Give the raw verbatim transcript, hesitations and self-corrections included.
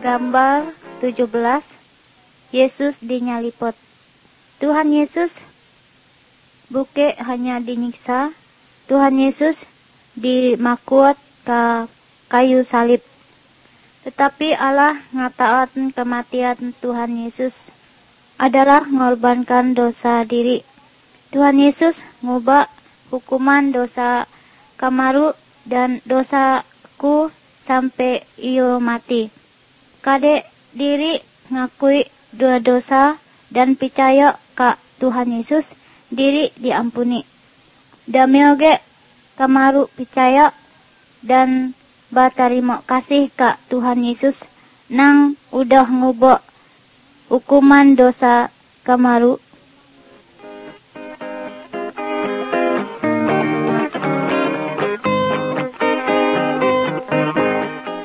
Gambar tujuh belas. Yesus dinyalipot. Tuhan Yesus buke hanya dinyiksa. Tuhan Yesus dimakut ke kayu salib. Tetapi Allah ngatakan kematian Tuhan Yesus adalah mengorbankan dosa diri. Tuhan Yesus ngubah hukuman dosa kamaru dan dosaku sampai iyo mati. Kade diri ngakui dua dosa dan percaya ke Tuhan Yesus, diri diampuni. Damioge kamaru percaya dan batarimo kasih ke Tuhan Yesus nang udah ngubah hukuman dosa kamaru